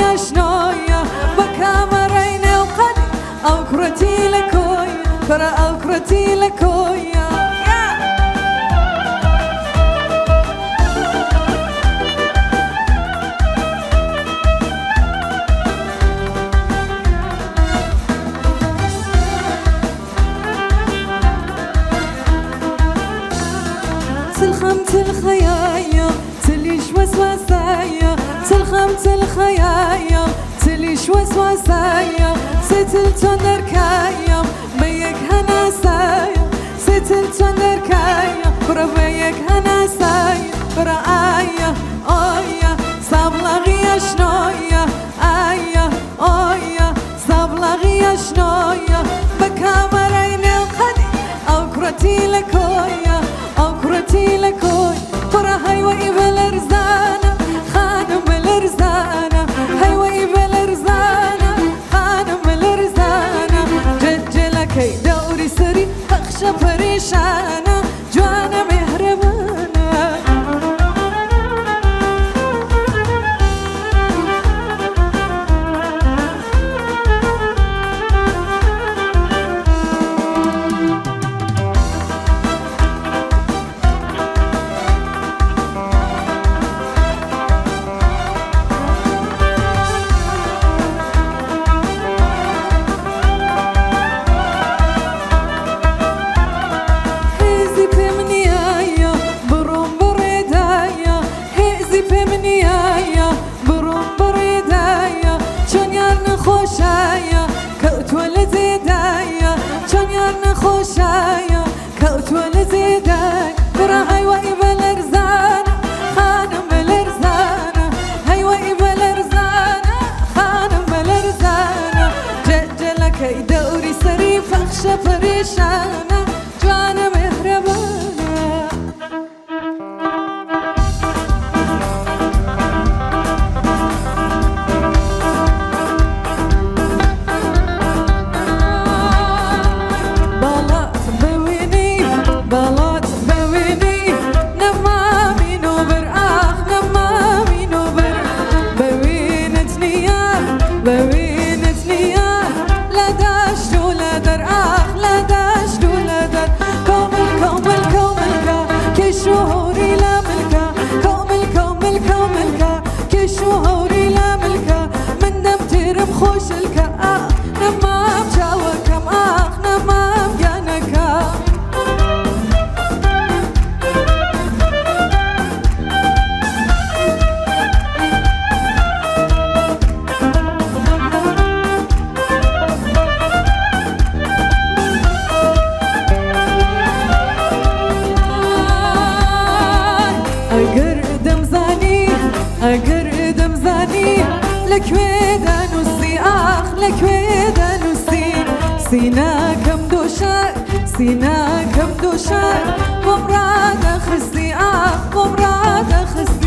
اشنايا بكامرين وقدي او كرتي لكويا برا او كرتي لكويا تلخمت الخيايا تليش وسواسايا تلخمت الخيايا تليش وسواسايا ستلتون دركايا ميك هناسايا ستلتون دركايا برا ميك هناسايا برا آيا آيا صابلغي شنايا آيا آيا صابلغي شنايا بكامرين القدي أو كرتي لكويا أو كرتي لكوي برا هايوي بالرزانة خانم الرزانة هايوي بالرزانة خانم الرزانة ججلكي دوري سري أخشى فريشانة جوانا مهربانة خوشايا كوت ولزيداي برا هايوي بالرزانة خانم الرزانة هايوي بالرزانة خانم الرزانة ججلكي دوري سري فخشة فريشانة جوانا مهربانة خوش الكا نمام جاوا كم آخ نمام جانكا أقر دمزاني أقر دمزاني لك ويدا نسي آخ لك ويدا نسي سينا كم دوشار سينا كم دوشار ممراد خسي آخ ممراد خسي